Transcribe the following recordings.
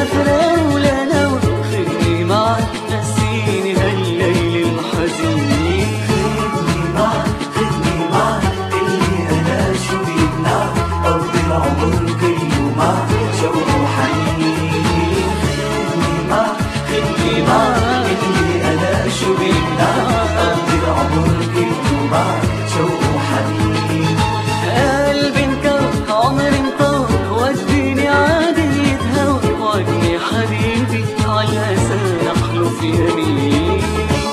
مسافرة ولا نوى، خدني معك نسيني هالليل الحزين. خدني معك اللي أنا شو بيمنعك، قضي العمر كله معك شوق وحنين. خدني معك اللي أنا شو بيمنعك، قضي العمر كله معك شوق وحنين. قلبي انكوى عمري انطوى، وديني عادي يتهوى، وعدني حبيبي على سنة أحلف يمين.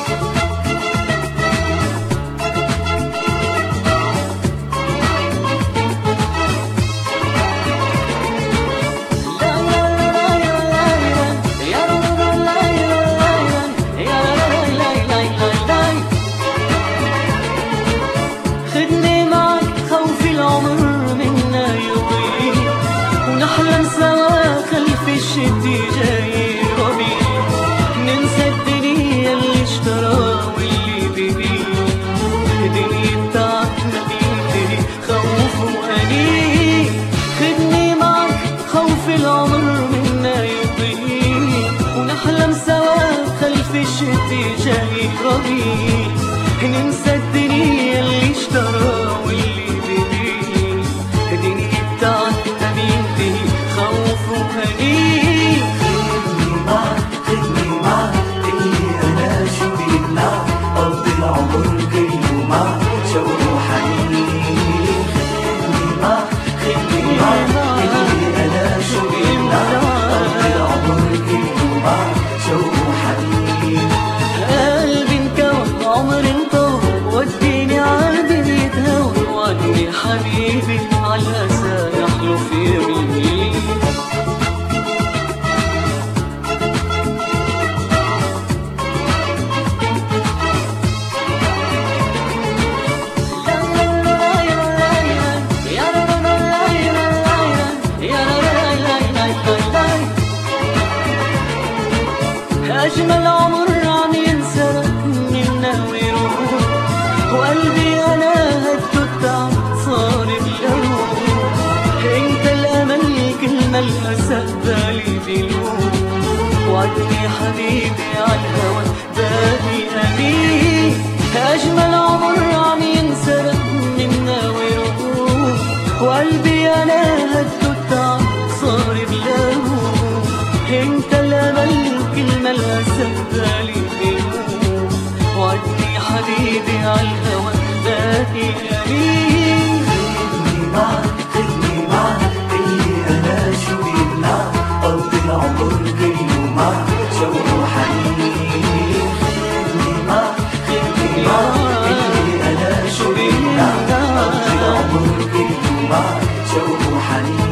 خدني معك خوفي العمر منا يضيع، ونحلم سوا خلف الشتي جاي ربيع. ننسى الدنيا اللي اشترى واللي ببيع، دنيا بتاعتنا بينتهي خوف وأنين. خدني معك خوفي العمر منا يضيع، ونحلم سوا خلف الشتي جاي ربيع. ننسى الدنيا اللي اشترى واللي ببيع، دنيا بتاعتنا بينتهي خوف وهنين. خدني معك اللي أنا شو بيمنعك، قضي العمر كله معك شوق وحنين. خدني معك اللي أنا شو بيمنعك، قضي العمر كله معك شوق وحنين. قلبي انكوى عمري انطوى، وديني عادي يتهوى، وعدني حبيبي على سنة أحلف يمين. أجمل عمر عم ينسرق منا ويروح، وقلبي أنا هدو التعب صار بلوح. انت الأمل كل ما الأسى بالي بيلوح، وعدني حبيبي عالهوى باقي أمين. أجمل عمر عم ينسرق منا ويروح، وقلبي أنا هدو التعب صار بلوح. انت الأمل كل ما الأسى بالي بيلوح، وعدني حبيبي عالهوى باقي أمين. خدني معك اللي أنا شو بيمنعك، قضي العمر كله معك شوق وحنين. خدني معك اللي أنا شو بيمنعك، قضي العمر كله معك شوق وحنين.